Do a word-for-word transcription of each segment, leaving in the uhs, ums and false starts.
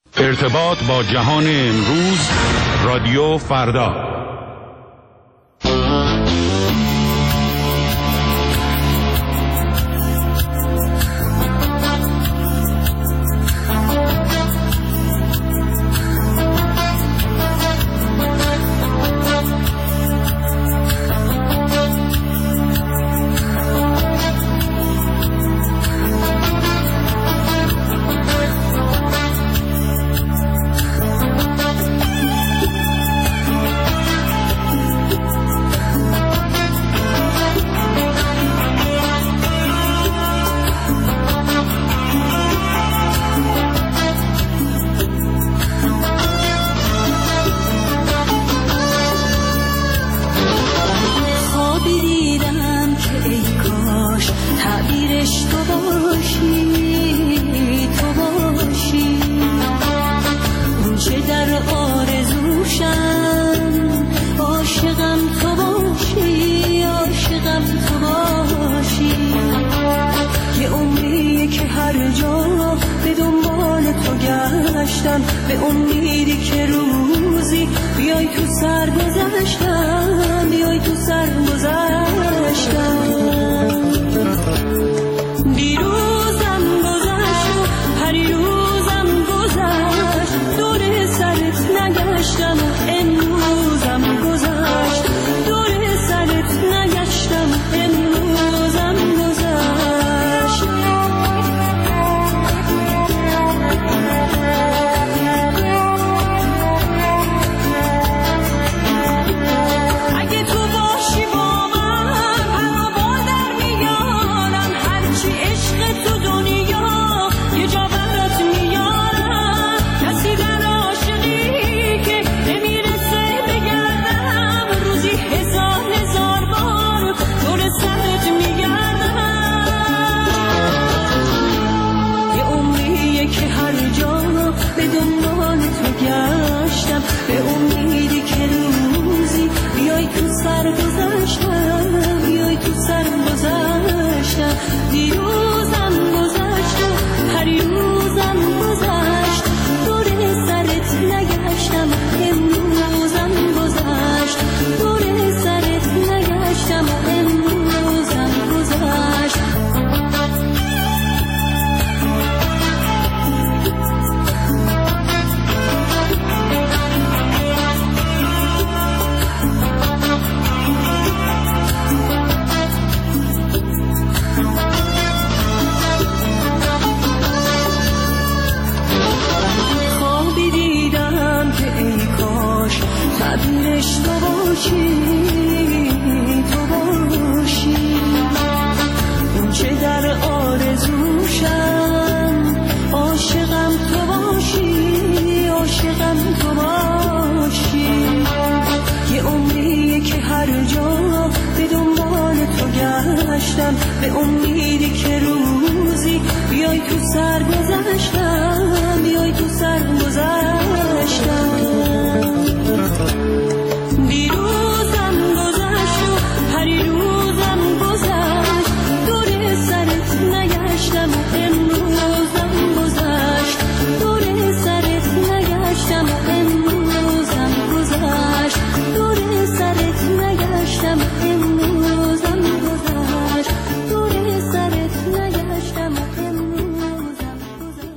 ارتباط با جهان امروز، رادیو فردا. به امیدی که روزی بیای تو سر گذشتم، بیای تو سر گذشتم. دیروزم گذشت و پریروزم گذشت، دور سرت نگشتم و امروزم گذشت، دور سرت نگشتم و امروزم گذشت. به امیدی که روزی بیای تو سر گذشتم، بیای تو سر گذشتم. دیروزم گذشت و پریروزم گذشت، دور سرت نگشتم امروزم گذشت، دور سرت نگشتم امروزم گذشت. تعبیرش تو باشی، تو باشی اون چه در آرزوشم، عاشقم تو باشی، عاشقم تو باشی. یه عمریه که هر جا به دنبال تو گشتم، به امیدی که روزی بیای تو سر گذشتم، بیای تو سر گذشتم. دیروزم گذشت و پریروزم گذشت، دور سرت نگشتم و امروزم گذشت، دور سرت نگشتم و امروزم گذشت، دور سرت نگشتم و امروزم گذشت، دور سرت نگشتم و امروزم گذشت.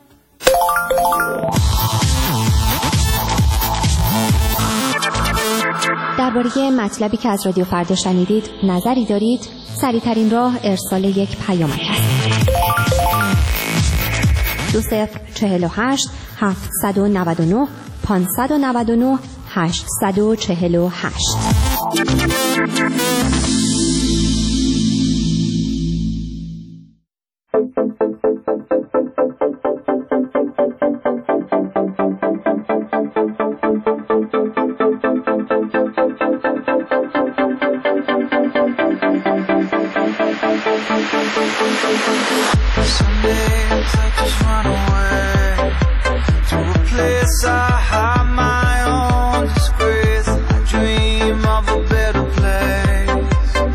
درباره مطلبی که از رادیو فردا شنیدید نظری دارید؟ سریع‌ترین راه ارسال یک پیامک است. دو صفر چهل و هشت هفتصد و نود و نه پانصد و نود و نه هشتصد و چهل و هشت. I hide my own disgrace. I dream of a better place.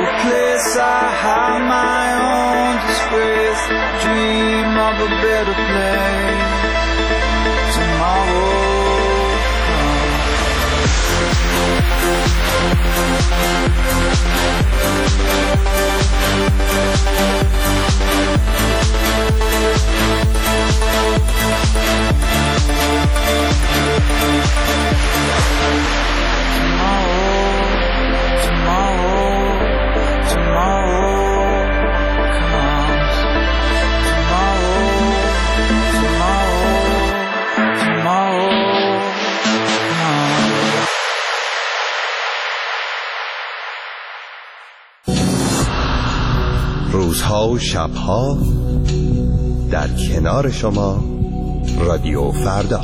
place I hide my own disgrace. Dream of a better place. Tomorrow روزها و شبها در کنار شما رادیو فردا.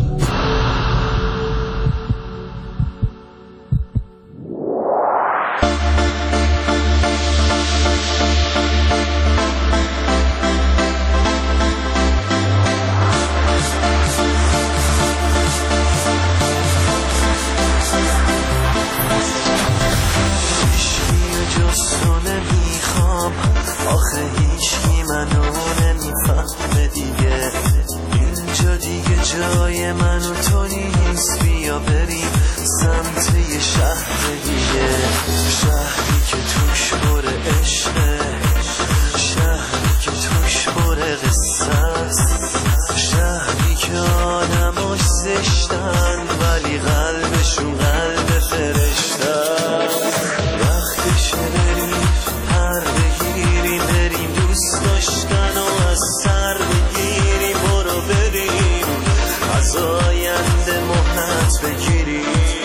جای من و تو نیست، بیا بریم سمت یه شهر دیگه، شهری که توش پر عشقه، شهری که توش پر قصه است، شهری که آدماش زشتن ولی قلبشون قلب فرشته است. وقتشه بریم پر بگیریم، بریم دوست داشتن و از سر بگیریم، برو بریم از آینده محنت بگیری.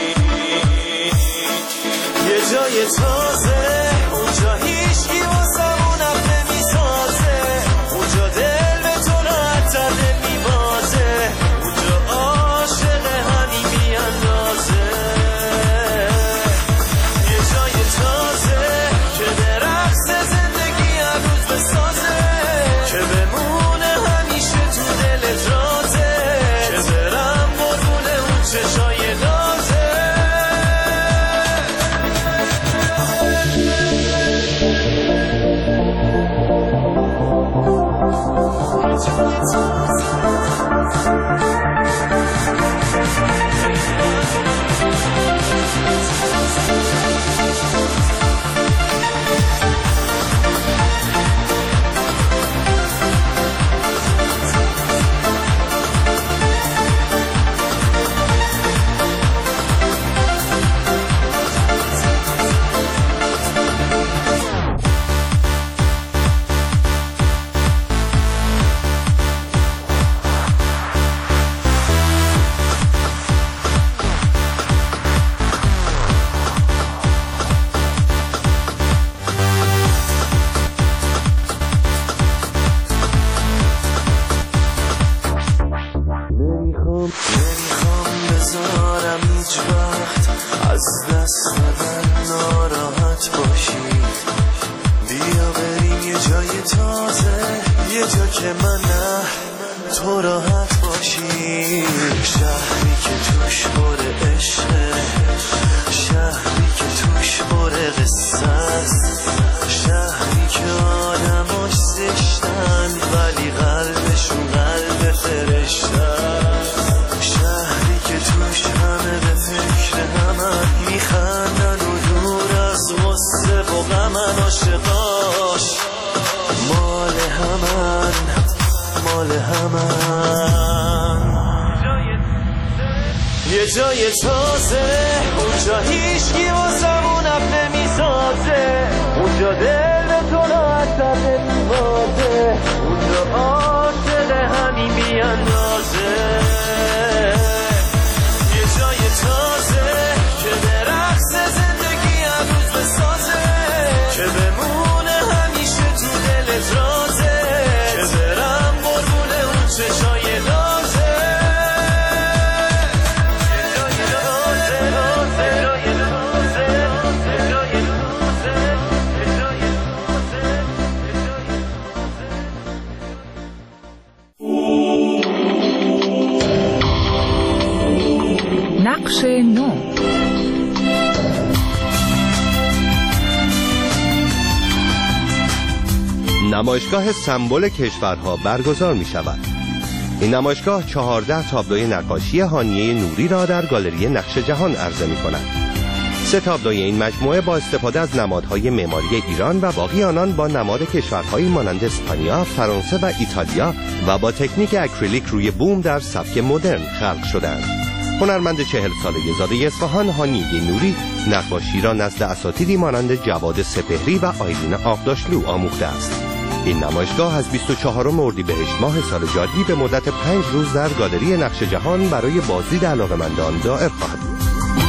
یه جای تازه اونجا هیچکی واسمون اب نمیسازه، اونجا دل به تو راحت‌تر نمیبازه، اونجا عاشق همین بیاندازه. یه جای تازه که به رقص زندگی هر روز بسازه، که بمونه همیشه تو دلت رازه، چشای نازه. نمیخوام بذارم هیچ وقت از دست من ناراحت باشی، بیا بریم یه جای تازه، یه جا که من نه تو راحت باشی، شهری که توش پر عشقه، شهری که توش پر قصه است، شهری که آدماش زشتن ولی قلبشون قلب فرشته است، شهری که توش همه به فکر همن میخندن و دور از غصه و غمن، عاشقاش مال همن مال همن. یه جای تازه اونجا هیچکی واسمون اب نمیسازه، اونجا دل به تو راحت‌تر نمیبازه، اونجا عاشق همین بیاندازه. یه جای تازه که به رقص زندگی هر روز بسازه، که بمونه همیشه تو دلت رازه، که برم قربونه اون چشای نازه. نقش نو. نمایشگاه سمبل کشورها برگزار می شود. این نمایشگاه چهارده تابلوی نقاشی هانیه نوری را در گالری نقش جهان عرضه می کند. سه تابلوی این مجموعه با استفاده از نمادهای معماری ایران و باقی آنان با نماد کشورهایی مانند اسپانیا، فرانسه و ایتالیا و با تکنیک اکریلیک روی بوم در سبک مدرن خلق شدند. هنرمند چهل ساله زاده اصفهان هانیه نوری نقاشی را نزد اساتیدی مانند جواد سپهری و آیلین آقداشلو آموخته است. این نمایشگاه از بیست و چهارم اردیبهشت ماه سال جاری به مدت پنج روز در گالری نقش جهان برای بازدید علاقه‌مندان دائر خواهد بود.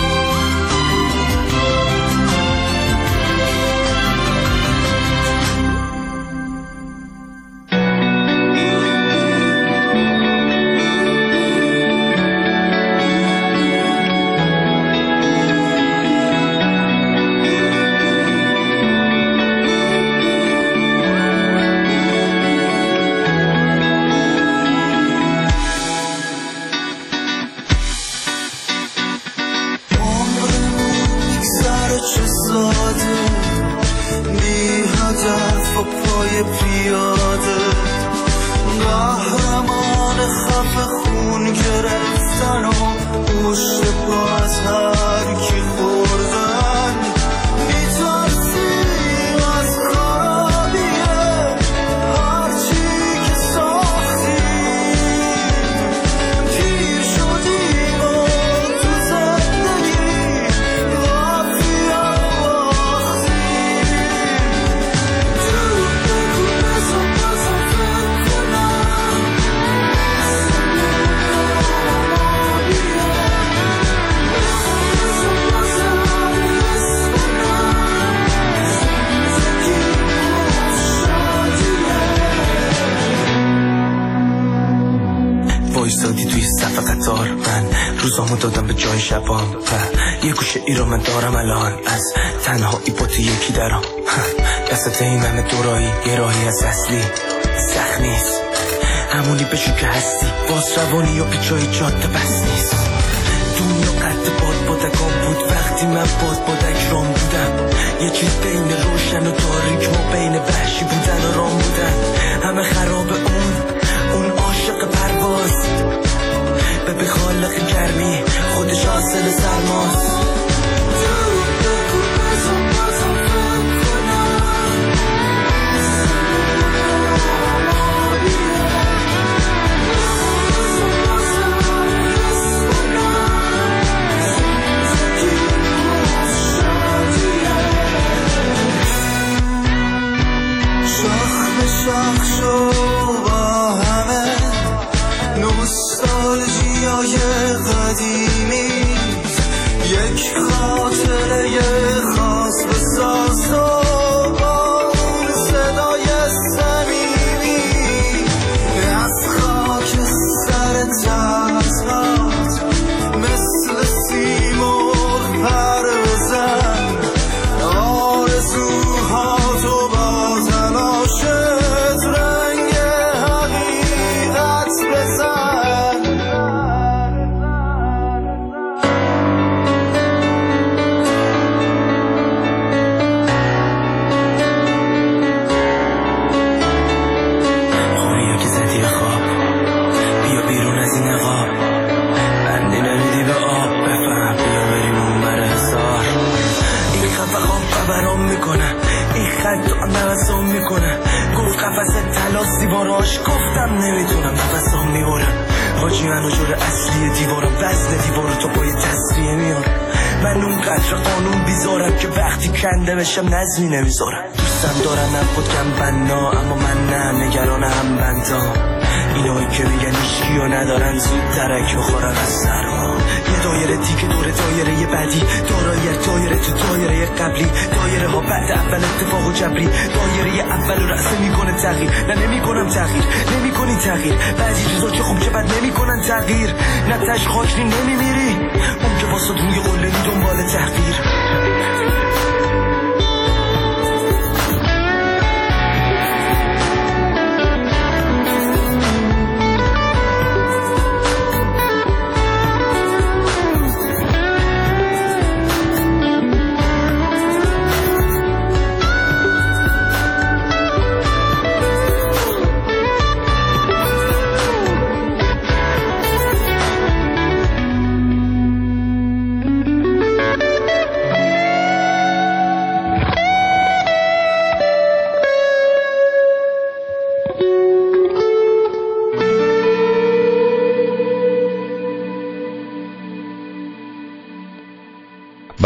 دادم به جای شبام و یه گوشه ای رو من دارم الان از تنهایی با تو یکی درام دستت این همه دورایی یه راهی از اصلی سخت نیست همونی بشو که هستی باز روانی یا پیچای جاده بس نیست دنیا قد باد بادکان بود وقتی من باد بادک رام بودم یه چیز بین روشن و تاریک ما بین وحشی بودن و رام بودن همه خراب اون اون عاشق پرواز به به خالق گرمی خودش حاصل سرماست شاخ شو با همه نوستالژیای قدیمی یک خاطره خاص بساز و با اون صدای صمیمی از خاک سر تحتات مثل سیمرغ پر بزن آرزوها تو با تلاشت رنگ حقیقت بزن خونیو که زدی به خواب بیا بیرون از این نقاب بندی نمیدی به آب بفهم بیا بریم اون بر هزار این خفه خواب برام میکنه این خط تو نفسام میکنه گفت قفص تلاس دیواراش گفتم نمیتونم نفسام میبرم حاجی منو جور اصلی دیوارم وزن دیوارو تو پای تصریه میارم من اون قدر قانون بیزارم که وقتی کنده بشم نظمی نمیذارم دوستم دارن هم خود کم بنا اما من نه نگران هم بندام اینایی که میگن ایشگیو ندارن زود ترک بخورن از سرما یه دایره دیگه دور دایره یه بعدی دارایی دایره تو دایره قبلی دایره ها بعد اول اتفاق و جبری دایره اول رو رأسه میکنه تغییر نه نمیکنم تغییر نمیکنی تغییر بعضی چیزا که خوب چه بد نمیکنن تغییر نه تش خاکری نمیمیری اون که واسه روی قله دنبال تحقیر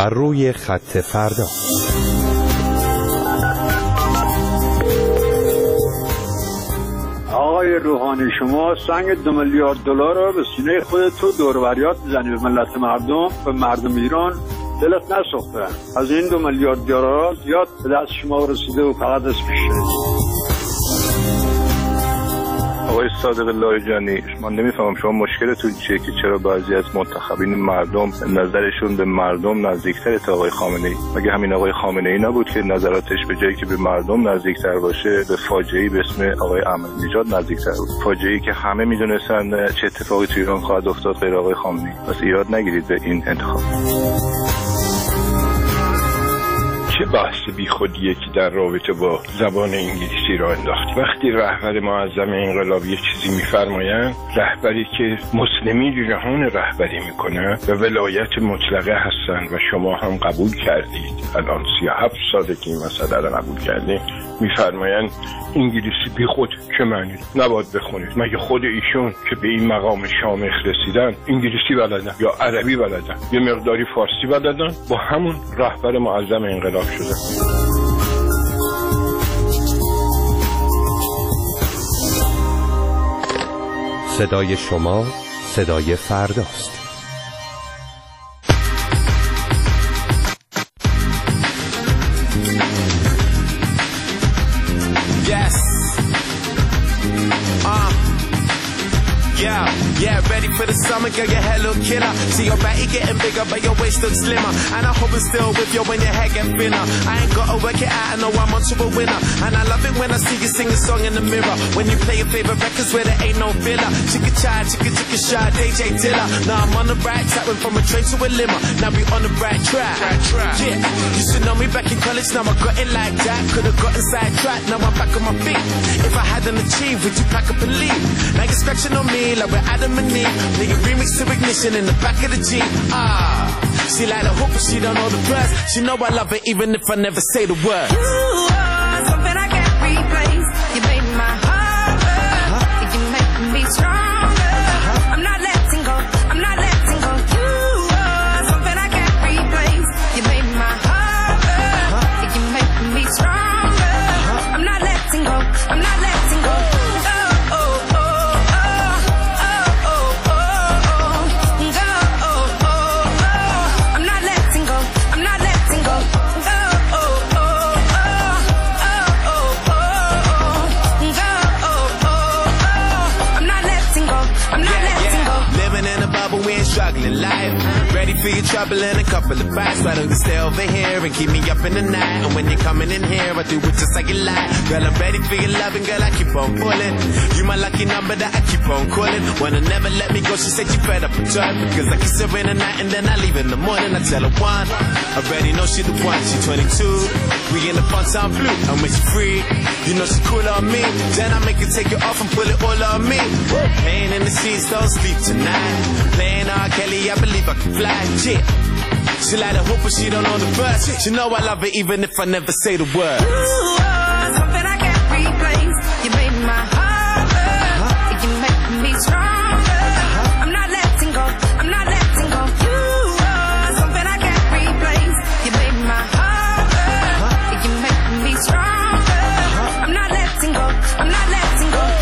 بر روی خط فردا. آقای روحانی، شما سنگ دو میلیارد دلار رو به سینه خودت تو دوروریات میزنی به ملت مردم، به مردم ایران دلت نسوخته. از این دو میلیارد دلار زیاد به دست شما رسیده و فقط اسمش شده. آقای صادق لاریجانی، من نمیفهمم شما مشکلتون چیه که چرا بعضی از منتخبین مردم نظرشون به مردم نزدیکتره تا آقای خامنه ای؟ مگه همین آقای خامنه ای نبود که نظراتش به جایی که به مردم نزدیکتر باشه به فاجعه‌ای به اسم آقای احمدی‌نژاد نزدیکتر بود؟ فاجعه‌ای که همه میدونستن چه اتفاقی توی ایران خواهد افتاد غیر آقای خامنه ای. پس ایراد نگیرید به این انتخاب. چه بحث بی خودیه که در رابطه با زبان انگلیسی را انداخت. وقتی رهبر معظم انقلاب یک چیزی میفرمایند، رهبری که مسلمی جهان رهبری میکنه و ولایت مطلقه هستن و شما هم قبول کردید، الان سی و هفت ساله که این مسئله را قبول کردید، میفرمایند انگلیسی بی خود چه معنی؟ نباید بخونید. مگه خود ایشون که به این مقام شامخ رسیدن انگلیسی بلدن یا عربی بلدن یا مقداری فارسی بلدن؟ با همون رهبر معظم انقلاب شده. صدای شما صدای فرداست. Yes. Uh. Yeah, yeah, ready for the summer, girl, your hair look killer. See your body getting bigger, but your waist looks slimmer. And I hope it's still with you when your hair get thinner. I ain't gotta work it out, I know I'm onto a winner. And I love it when I see you sing a song in the mirror. When you play your favorite records where there ain't no filler. Chicka chai, chicka chicka shy, D J Dilla. Now I'm on the right track, went from a train to a limo. Now we on the right track. Yeah, used to know me back in college, now I got it like that. Could've gotten sidetracked, now I'm back on my feet. If I hadn't achieved, would you pack up and leave? Now you're scratching on me like we're Adam and Eve. Nigga remix to ignition in the back of the Jeep. Ah, she like the hoop, but she don't know the words. She know I love it even if I never say the words. You are something I can't replace. You made my heart hurt. Uh-huh. You make me stronger. Uh-huh. I'm not letting go. I'm not letting go. You are something I can't replace. You made my heart hurt. Uh-huh. You make me stronger. Uh-huh. I'm not letting go. I'm not letting go. Struggling life, ready for your trouble and a couple of bites. Why don't you stay over here and keep me up in the night? And when you're coming in here, I do it just like you like. Girl, I'm ready for your loving, girl, I keep on pulling. You my lucky number that I keep on calling. Wanna never let me go, she said she fed up with joy. Because I kiss her in the night and then I leave in the morning. I tell her one, I already know she the one, she twenty-two. We in the fun time blue, and when she free, you know she cool on me. Then I make her take it off and pull it all on me. Pain in the sheets, don't sleep tonight. Playing R. Kelly, I believe I can fly. Yeah. She like the hoop, but she don't know the verse. She know I love it even if I never say the word. You are something I can't replace. You made my heart hurt. Uh-huh. You make me stronger. Uh-huh. I'm not letting go. I'm not letting go. You are something I can't replace. You made my heart hurt. Uh-huh. You make me stronger. Uh-huh. I'm not letting go. I'm not letting go.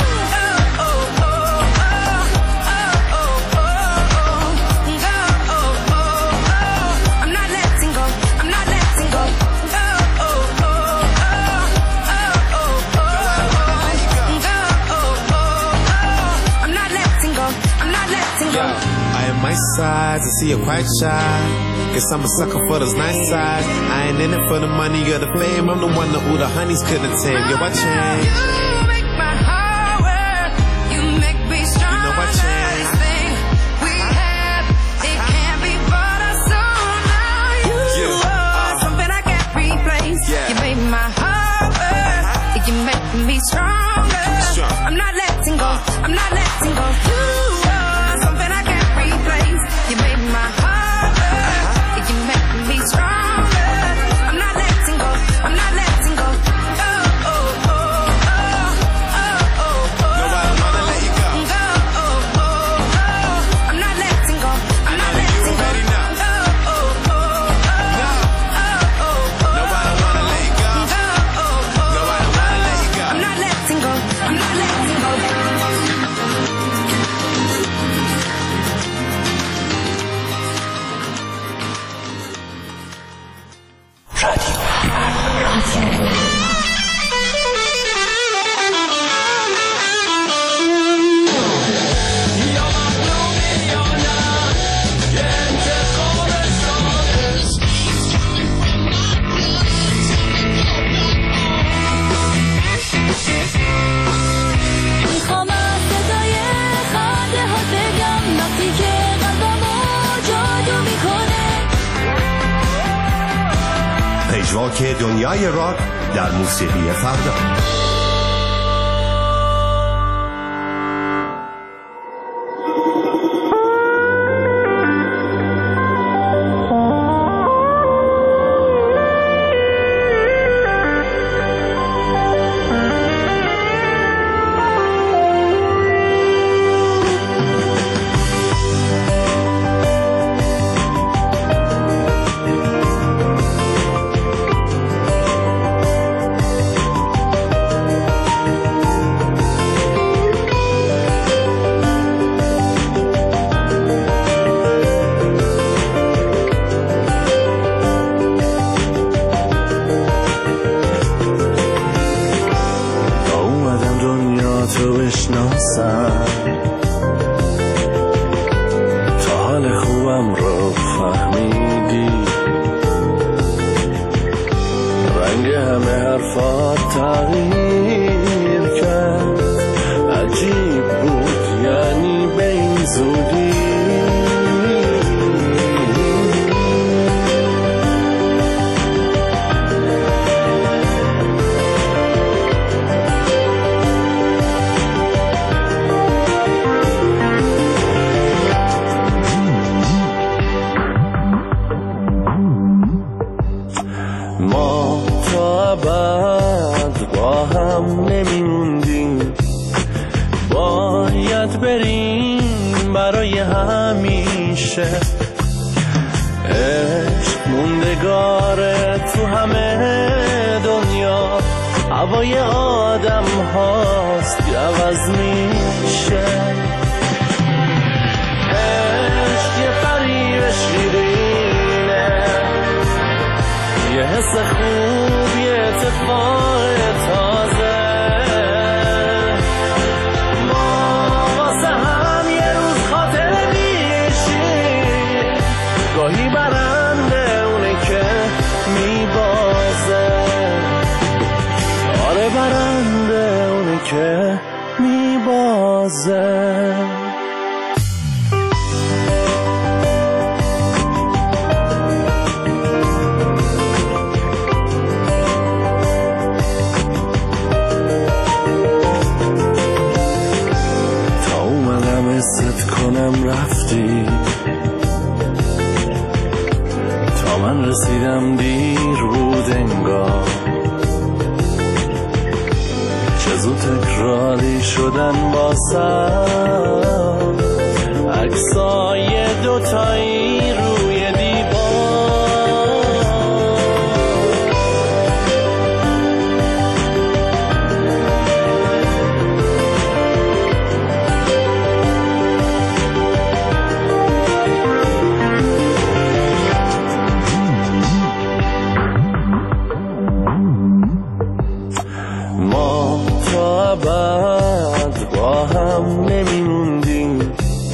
My sides, I see you quite shy. Guess I'm a sucker for those nice sides. I ain't in it for the money or the fame. I'm the one that all the honeys couldn't tame. Yo, I change. You make my heart work. You make me stronger. You know I change. This thing we have, it can't be bought or sold. Now you yeah. are uh, something I can't replace. Yeah. You make my heart work. Uh-huh. You make me stronger. Strong. I'm not letting go. Uh. I'm not letting go. You are something I can't replace. You made my heart hurt. Uh-huh. You make me stronger. I'm not letting go. I'm not letting go. Oh, oh, oh, oh, oh, oh, oh. Nobody wanna let you go. Go, oh, oh, oh. I'm not letting go. I'm not letting go. You already know. Oh, oh, oh, oh. راک دنیای راک در موسیقی فردا. تا حال خوبم رو فهمیدی، رنگ همه حرفات تغییر کرد، عجیب بود یعنی به این زودی. ما تا ابد با هم نمیموندیم، باید بریم برای همیشه. عشق موندگاره تو همه دنیا، هوای آدم هاست که عوض میشه. عشق یه فریب شیرینه، یه حس خوب، یه اتفاق تازه. ما واسه هم یه روز خاطره میشیم، گاهی برنده اونه که میبازه. آره برنده اونه که میبازه. ست کنم رفتی، تا من رسیدم دیر بود انگار. چه زود تکراری شدن باسم عکسای دوتایی روی دیوار. ما تا ابد با هم نمیموندیم،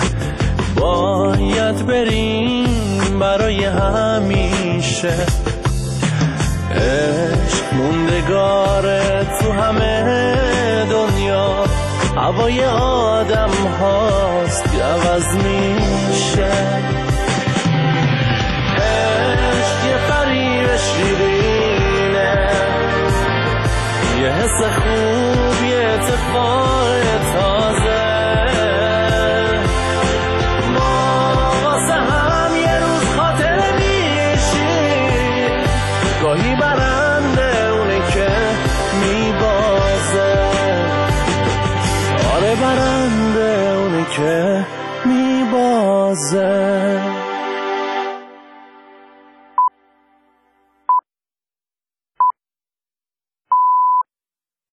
باید بریم برای همیشه. عشق موندگاره تو همه دنیا، هوای آدم هاست که عوض میشه. عشق یه فریب شیرینه، یه حس خوب، یه اتفاق تازه. ما واسه هم یه روز خاطره میشیم، گاهی برنده اونه که میبازه. آره برنده اونه که میبازه.